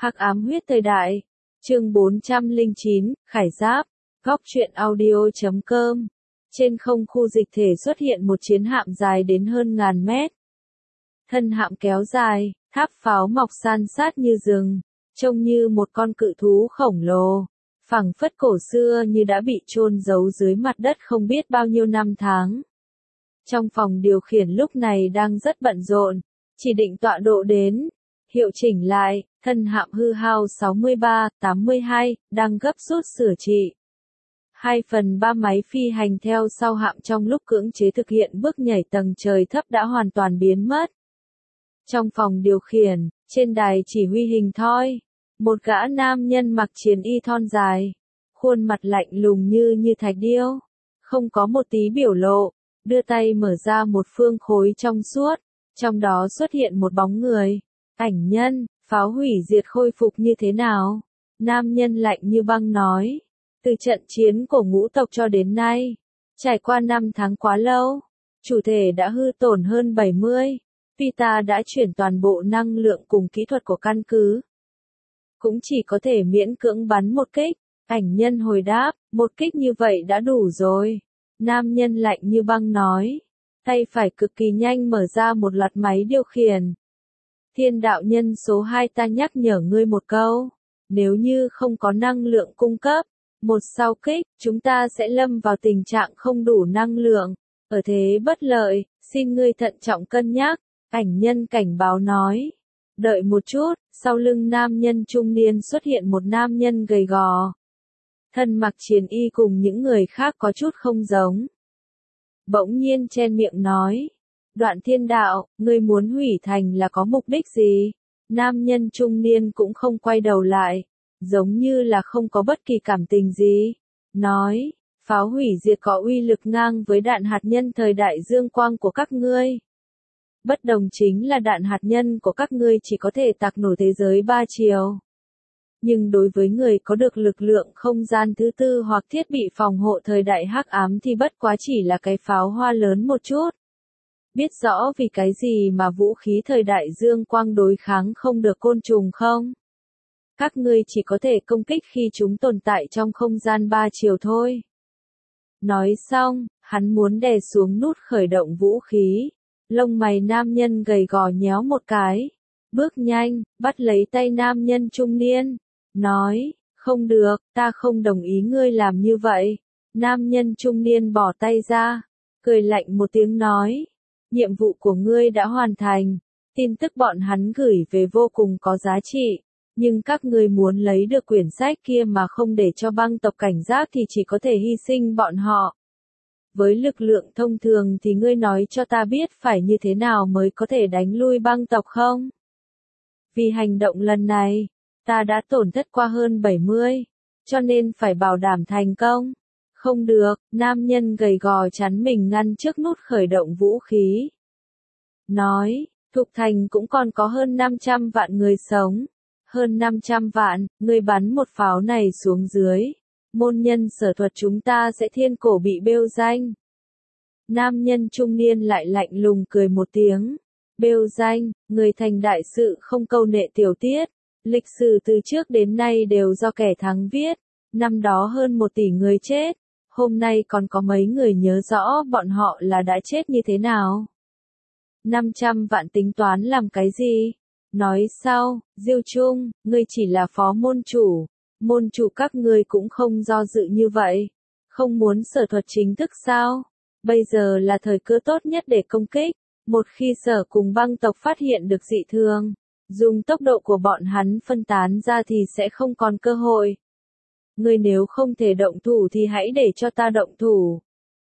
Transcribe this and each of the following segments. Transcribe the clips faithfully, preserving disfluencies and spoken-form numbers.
Hắc ám huyết thời đại. Chương bốn trăm lẻ chín, Khải Giáp. Góc truyện audio chấm com. Trên không khu dịch thể xuất hiện một chiến hạm dài đến hơn ngàn mét. Thân hạm kéo dài, tháp pháo mọc san sát như rừng, trông như một con cự thú khổng lồ, phẳng phất cổ xưa như đã bị chôn giấu dưới mặt đất không biết bao nhiêu năm tháng. Trong phòng điều khiển lúc này đang rất bận rộn, chỉ định tọa độ đến, hiệu chỉnh lại, thân hạm hư hao sáu mươi ba, tám mươi hai, đang gấp rút sửa trị. Hai phần ba máy phi hành theo sau hạm trong lúc cưỡng chế thực hiện bước nhảy tầng trời thấp đã hoàn toàn biến mất. Trong phòng điều khiển, trên đài chỉ huy hình thoi, một gã nam nhân mặc chiến y thon dài, khuôn mặt lạnh lùng như như thạch điêu, không có một tí biểu lộ, đưa tay mở ra một phương khối trong suốt, trong đó xuất hiện một bóng người. Ảnh nhân, pháo hủy diệt khôi phục như thế nào? Nam nhân lạnh như băng nói. Từ trận chiến của ngũ tộc cho đến nay, trải qua năm tháng quá lâu, chủ thể đã hư tổn hơn bảy mươi. Vì ta đã chuyển toàn bộ năng lượng cùng kỹ thuật của căn cứ. Cũng chỉ có thể miễn cưỡng bắn một kích. Ảnh nhân hồi đáp, một kích như vậy đã đủ rồi. Nam nhân lạnh như băng nói. Tay phải cực kỳ nhanh mở ra một loạt máy điều khiển. Thiên đạo nhân số hai, ta nhắc nhở ngươi một câu. Nếu như không có năng lượng cung cấp, một sau kích, chúng ta sẽ lâm vào tình trạng không đủ năng lượng. Ở thế bất lợi, xin ngươi thận trọng cân nhắc. Ảnh nhân cảnh báo nói. Đợi một chút, sau lưng nam nhân trung niên xuất hiện một nam nhân gầy gò. Thân mặc chiến y cùng những người khác có chút không giống. Bỗng nhiên chen miệng nói. Đoạn thiên đạo, ngươi muốn hủy thành là có mục đích gì? Nam nhân trung niên cũng không quay đầu lại, giống như là không có bất kỳ cảm tình gì. Nói, pháo hủy diệt có uy lực ngang với đạn hạt nhân thời đại dương quang của các ngươi. Bất đồng chính là đạn hạt nhân của các ngươi chỉ có thể tạc nổ thế giới ba chiều. Nhưng đối với người có được lực lượng không gian thứ tư hoặc thiết bị phòng hộ thời đại hắc ám thì bất quá chỉ là cái pháo hoa lớn một chút. Biết rõ vì cái gì mà vũ khí thời đại dương quang đối kháng không được côn trùng không? Các ngươi chỉ có thể công kích khi chúng tồn tại trong không gian ba chiều thôi. Nói xong, hắn muốn đè xuống nút khởi động vũ khí. Lông mày nam nhân gầy gò nhéo một cái. Bước nhanh, bắt lấy tay nam nhân trung niên. Nói, không được, ta không đồng ý ngươi làm như vậy. Nam nhân trung niên bỏ tay ra. Cười lạnh một tiếng nói. Nhiệm vụ của ngươi đã hoàn thành. Tin tức bọn hắn gửi về vô cùng có giá trị. Nhưng các ngươi muốn lấy được quyển sách kia mà không để cho băng tộc cảnh giác thì chỉ có thể hy sinh bọn họ. Với lực lượng thông thường thì ngươi nói cho ta biết phải như thế nào mới có thể đánh lui băng tộc không? Vì hành động lần này, ta đã tổn thất qua hơn bảy mươi, cho nên phải bảo đảm thành công. Không được, nam nhân gầy gò chắn mình ngăn trước nút khởi động vũ khí. Nói, Thục Thành cũng còn có hơn năm trăm vạn người sống. Hơn năm trăm vạn, người bắn một pháo này xuống dưới. Môn nhân sở thuật chúng ta sẽ thiên cổ bị bêu danh. Nam nhân trung niên lại lạnh lùng cười một tiếng. Bêu danh, người thành đại sự không câu nệ tiểu tiết. Lịch sử từ trước đến nay đều do kẻ thắng viết. Năm đó hơn một tỷ người chết. Hôm nay còn có mấy người nhớ rõ bọn họ là đã chết như thế nào. năm trăm vạn tính toán làm cái gì? Nói sau, Diêu Trung, ngươi chỉ là phó môn chủ. Môn chủ các ngươi cũng không do dự như vậy. Không muốn sở thuật chính thức sao? Bây giờ là thời cơ tốt nhất để công kích. Một khi sở cùng băng tộc phát hiện được dị thường, dùng tốc độ của bọn hắn phân tán ra thì sẽ không còn cơ hội. Ngươi nếu không thể động thủ thì hãy để cho ta động thủ.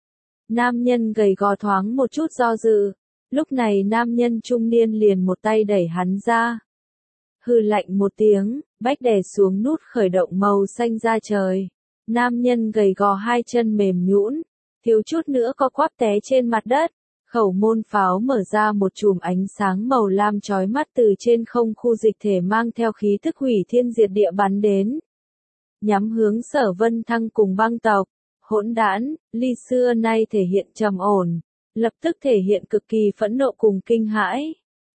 Nam nhân gầy gò thoáng một chút do dự. Lúc này nam nhân trung niên liền một tay đẩy hắn ra. Hừ lạnh một tiếng, bách đè xuống nút khởi động màu xanh ra trời. Nam nhân gầy gò hai chân mềm nhũn, thiếu chút nữa có quắp té trên mặt đất. Khẩu môn pháo mở ra một chùm ánh sáng màu lam chói mắt từ trên không khu dịch thể mang theo khí tức hủy thiên diệt địa bắn đến. Nhắm hướng Sở Vân Thăng cùng băng tộc. Hỗn đản, ly xưa nay thể hiện trầm ổn, lập tức thể hiện cực kỳ phẫn nộ cùng kinh hãi.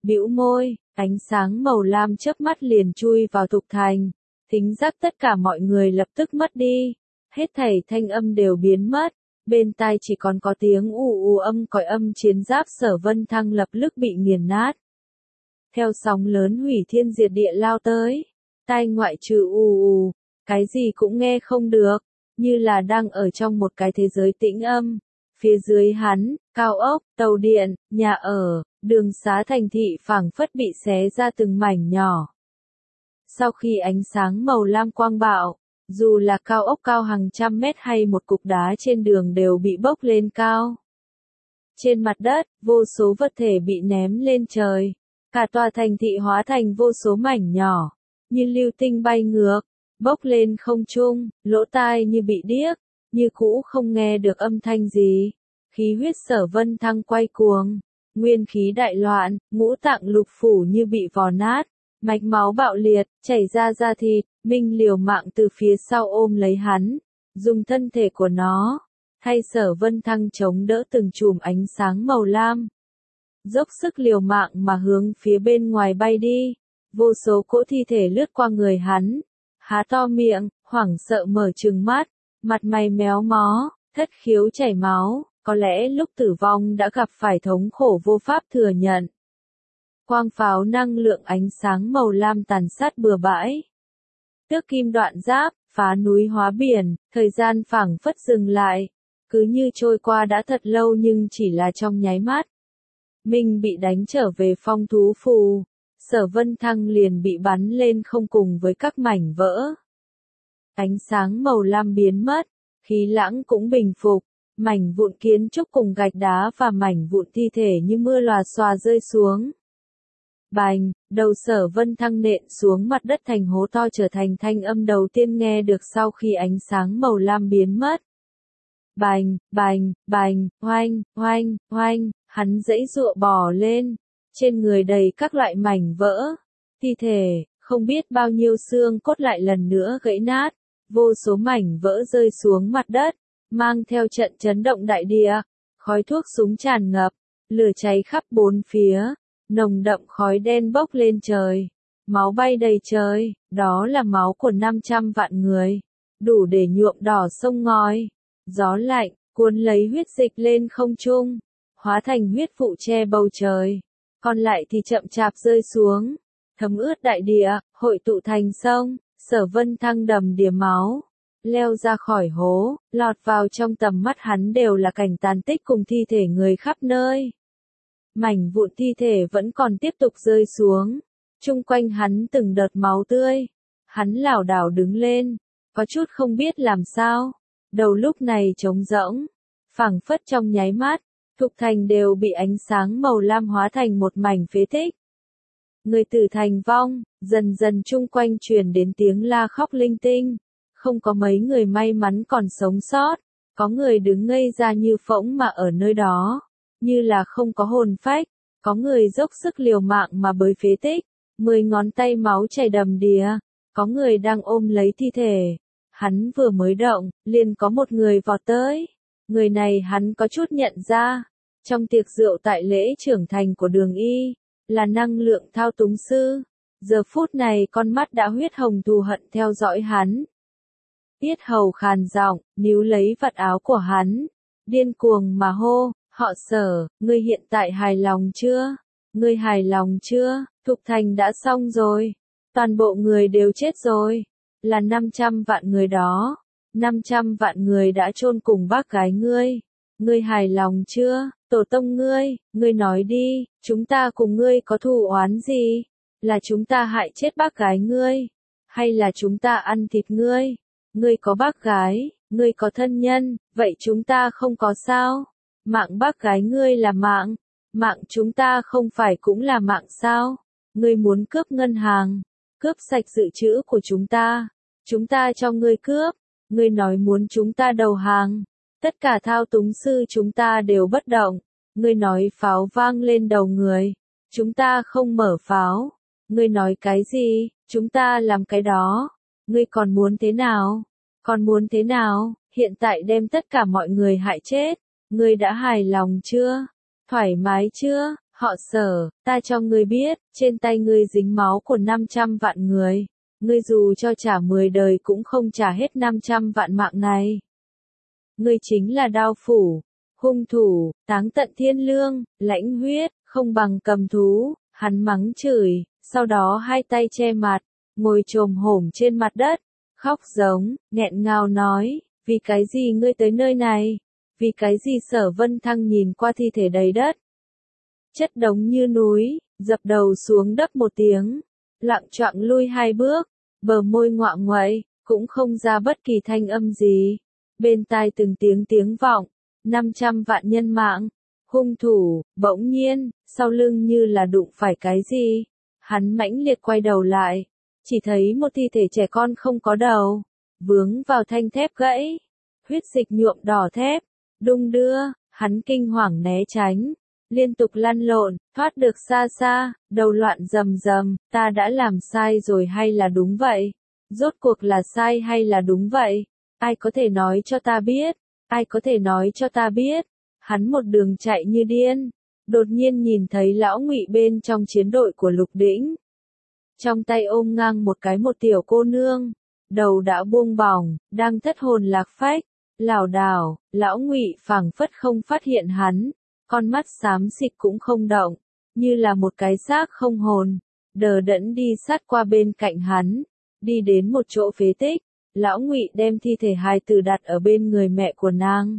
bĩu môi, ánh sáng màu lam chớp mắt liền chui vào Thục Thành. Thính giác tất cả mọi người lập tức mất đi, hết thảy thanh âm đều biến mất, bên tai chỉ còn có tiếng ù ù âm còi âm chiến giáp Sở Vân Thăng lập tức bị nghiền nát. Theo sóng lớn hủy thiên diệt địa lao tới, tai ngoại trừ ù ù, cái gì cũng nghe không được, như là đang ở trong một cái thế giới tĩnh âm. Phía dưới hắn, cao ốc, tàu điện, nhà ở, đường xá thành thị phảng phất bị xé ra từng mảnh nhỏ. Sau khi ánh sáng màu lam quang bạo, dù là cao ốc cao hàng trăm mét hay một cục đá trên đường đều bị bốc lên cao. Trên mặt đất, vô số vật thể bị ném lên trời, cả tòa thành thị hóa thành vô số mảnh nhỏ, như lưu tinh bay ngược, bốc lên không trung, lỗ tai như bị điếc, như cũ không nghe được âm thanh gì. Khí huyết Sở Vân Thăng quay cuồng, nguyên khí đại loạn, ngũ tạng lục phủ như bị vò nát, mạch máu bạo liệt, chảy ra da thịt. Minh liều mạng từ phía sau ôm lấy hắn, dùng thân thể của nó, thay Sở Vân Thăng chống đỡ từng chùm ánh sáng màu lam. Dốc sức liều mạng mà hướng phía bên ngoài bay đi, vô số cỗ thi thể lướt qua người hắn, há to miệng, hoảng sợ mở trừng mắt, mặt mày méo mó, thất khiếu chảy máu, có lẽ lúc tử vong đã gặp phải thống khổ vô pháp thừa nhận. Quang pháo năng lượng ánh sáng màu lam tàn sát bừa bãi. Tước kim đoạn giáp, phá núi hóa biển, thời gian phảng phất dừng lại, cứ như trôi qua đã thật lâu nhưng chỉ là trong nháy mắt. Minh bị đánh trở về phong thú phù, Sở Vân Thăng liền bị bắn lên không cùng với các mảnh vỡ. Ánh sáng màu lam biến mất, khí lãng cũng bình phục, mảnh vụn kiến trúc cùng gạch đá và mảnh vụn thi thể như mưa lòa xòa rơi xuống. Bành, đầu Sở Vân Thăng nện xuống mặt đất thành hố to trở thành thanh âm đầu tiên nghe được sau khi ánh sáng màu lam biến mất. Bành, bành, bành, oanh, oanh, oanh, hắn giãy giụa bò lên, trên người đầy các loại mảnh vỡ, thi thể, không biết bao nhiêu xương cốt lại lần nữa gãy nát, vô số mảnh vỡ rơi xuống mặt đất, mang theo trận chấn động đại địa, khói thuốc súng tràn ngập, lửa cháy khắp bốn phía. Nồng đậm khói đen bốc lên trời, máu bay đầy trời, đó là máu của năm trăm vạn người, đủ để nhuộm đỏ sông ngòi. Gió lạnh, cuốn lấy huyết dịch lên không trung, hóa thành huyết vụ che bầu trời, còn lại thì chậm chạp rơi xuống, thấm ướt đại địa, hội tụ thành sông. Sở Vân Thăng đầm đìa máu, leo ra khỏi hố, lọt vào trong tầm mắt hắn đều là cảnh tàn tích cùng thi thể người khắp nơi. Mảnh vụn thi thể vẫn còn tiếp tục rơi xuống, chung quanh hắn từng đợt máu tươi. Hắn lảo đảo đứng lên, có chút không biết làm sao, đầu lúc này trống rỗng, phảng phất trong nháy mắt, Thục Thành đều bị ánh sáng màu lam hóa thành một mảnh phế tích. Người tử thành vong, dần dần chung quanh truyền đến tiếng la khóc linh tinh, không có mấy người may mắn còn sống sót, có người đứng ngây ra như phỗng mà ở nơi đó. Như là không có hồn phách, có người dốc sức liều mạng mà bới phế tích, mười ngón tay máu chảy đầm đìa, có người đang ôm lấy thi thể. Hắn vừa mới động, liền có một người vọt tới. Người này hắn có chút nhận ra, trong tiệc rượu tại lễ trưởng thành của Đường Y, là năng lượng thao túng sư. Giờ phút này con mắt đã huyết hồng thù hận theo dõi hắn. Yết hầu khàn giọng, níu lấy vạt áo của hắn, điên cuồng mà hô. Họ Sở, ngươi hiện tại hài lòng chưa? Ngươi hài lòng chưa? Thục Thành đã xong rồi. Toàn bộ người đều chết rồi. Là năm trăm vạn người đó. năm trăm vạn người đã chôn cùng bác gái ngươi. Ngươi hài lòng chưa? Tổ tông ngươi, ngươi nói đi, chúng ta cùng ngươi có thù oán gì? Là chúng ta hại chết bác gái ngươi? Hay là chúng ta ăn thịt ngươi? Ngươi có bác gái, ngươi có thân nhân, vậy chúng ta không có sao? Mạng bác gái ngươi là mạng, mạng chúng ta không phải cũng là mạng sao? Ngươi muốn cướp ngân hàng, cướp sạch dự trữ của chúng ta, chúng ta cho ngươi cướp, ngươi nói muốn chúng ta đầu hàng, tất cả thao túng sư chúng ta đều bất động, ngươi nói pháo vang lên đầu người, chúng ta không mở pháo, ngươi nói cái gì, chúng ta làm cái đó, ngươi còn muốn thế nào, còn muốn thế nào, hiện tại đem tất cả mọi người hại chết. Ngươi đã hài lòng chưa? Thoải mái chưa? Họ Sở, ta cho ngươi biết, trên tay ngươi dính máu của năm trăm vạn người. Ngươi dù cho trả mười đời cũng không trả hết năm trăm vạn mạng này. Ngươi chính là đao phủ, hung thủ, táng tận thiên lương, lãnh huyết, không bằng cầm thú. Hắn mắng chửi, sau đó hai tay che mặt, ngồi chồm hổm trên mặt đất, khóc giống, nghẹn ngào nói, vì cái gì ngươi tới nơi này? Vì cái gì Sở Vân Thăng nhìn qua thi thể đầy đất, chất đống như núi, dập đầu xuống đất một tiếng, lặng choạng lui hai bước, bờ môi ngoạ nguậy, cũng không ra bất kỳ thanh âm gì. Bên tai từng tiếng tiếng vọng, năm trăm vạn nhân mạng. Hung thủ, bỗng nhiên, sau lưng như là đụng phải cái gì. Hắn mãnh liệt quay đầu lại, chỉ thấy một thi thể trẻ con không có đầu, vướng vào thanh thép gãy, huyết dịch nhuộm đỏ thép, đung đưa, hắn kinh hoàng né tránh, liên tục lăn lộn, thoát được xa xa, đầu loạn rầm rầm, ta đã làm sai rồi hay là đúng vậy? Rốt cuộc là sai hay là đúng vậy? Ai có thể nói cho ta biết? Ai có thể nói cho ta biết? Hắn một đường chạy như điên, đột nhiên nhìn thấy lão Ngụy bên trong chiến đội của Lục Đĩnh. Trong tay ôm ngang một cái một tiểu cô nương, đầu đã buông bỏng, đang thất hồn lạc phách, lảo đảo, lão Ngụy phảng phất không phát hiện hắn, con mắt xám xịt cũng không động, như là một cái xác không hồn, đờ đẫn đi sát qua bên cạnh hắn, đi đến một chỗ phế tích, lão Ngụy đem thi thể hài tử đặt ở bên người mẹ của nàng.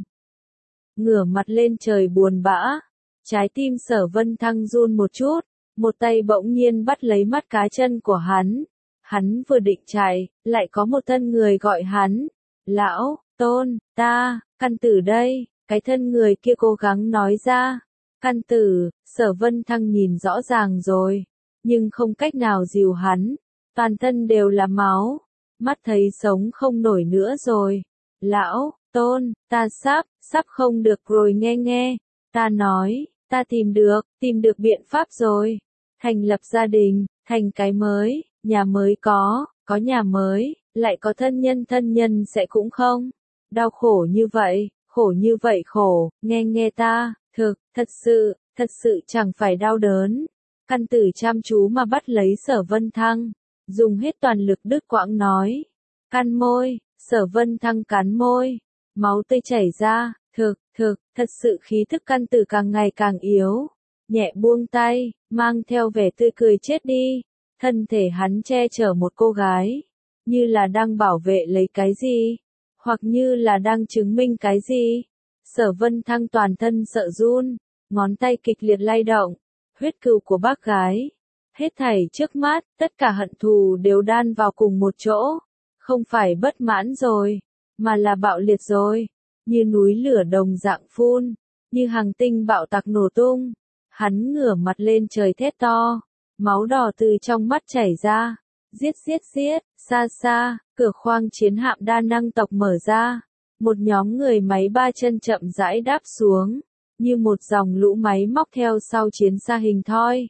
Ngửa mặt lên trời buồn bã, trái tim Sở Vân Thăng run một chút, một tay bỗng nhiên bắt lấy mắt cá chân của hắn. Hắn vừa định chạy, lại có một thân người gọi hắn. Lão, Tôn, ta, Căn Tử đây, cái thân người kia cố gắng nói ra. Căn Tử, Sở Vân Thăng nhìn rõ ràng rồi, nhưng không cách nào dìu hắn, toàn thân đều là máu, mắt thấy sống không nổi nữa rồi. Lão, Tôn, ta sắp, sắp không được rồi nghe nghe, ta nói, ta tìm được, tìm được biện pháp rồi, thành lập gia đình, thành cái mới, nhà mới có, có nhà mới, lại có thân nhân thân nhân sẽ cũng không, đau khổ như vậy, khổ như vậy khổ, nghe nghe ta, thực, thật sự, thật sự chẳng phải đau đớn. Căn Tử chăm chú mà bắt lấy Sở Vân Thăng, dùng hết toàn lực đứt quãng nói, căn môi, Sở Vân Thăng cắn môi, máu tươi chảy ra, thực, thực, thật sự khí thức Căn Tử càng ngày càng yếu, nhẹ buông tay, mang theo vẻ tươi cười chết đi, thân thể hắn che chở một cô gái, như là đang bảo vệ lấy cái gì, hoặc như là đang chứng minh cái gì. Sở Vân Thăng toàn thân sợ run, ngón tay kịch liệt lay động, huyết cừu của bác gái, hết thảy trước mắt, tất cả hận thù đều đan vào cùng một chỗ, không phải bất mãn rồi, mà là bạo liệt rồi, như núi lửa đồng dạng phun, như hàng tinh bạo tạc nổ tung. Hắn ngửa mặt lên trời thét to, máu đỏ từ trong mắt chảy ra, giết giết giết, xa xa, cửa khoang chiến hạm đa năng tộc mở ra, một nhóm người máy ba chân chậm rãi đáp xuống, như một dòng lũ máy móc theo sau chiến xa hình thoi,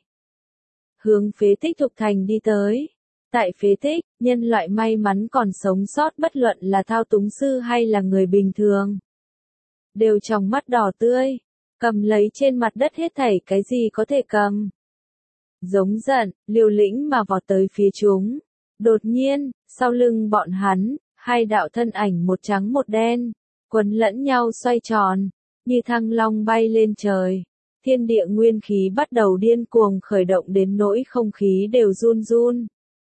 hướng phế tích Thục Thành đi tới. Tại phế tích, nhân loại may mắn còn sống sót bất luận là thao túng sư hay là người bình thường, đều trong mắt đỏ tươi, cầm lấy trên mặt đất hết thảy cái gì có thể cầm. Giống giận, liều lĩnh mà vọt tới phía chúng. Đột nhiên, sau lưng bọn hắn, hai đạo thân ảnh một trắng một đen, quấn lẫn nhau xoay tròn, như thăng long bay lên trời. Thiên địa nguyên khí bắt đầu điên cuồng khởi động đến nỗi không khí đều run run.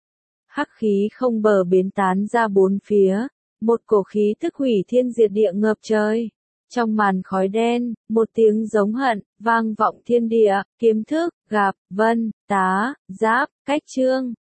Hắc khí không bờ bến tán ra bốn phía, một cổ khí tức hủy thiên diệt địa ngập trời. Trong màn khói đen, một tiếng giống hận, vang vọng thiên địa, kiếm thức, gạp, vân, tá, giáp, cách trương,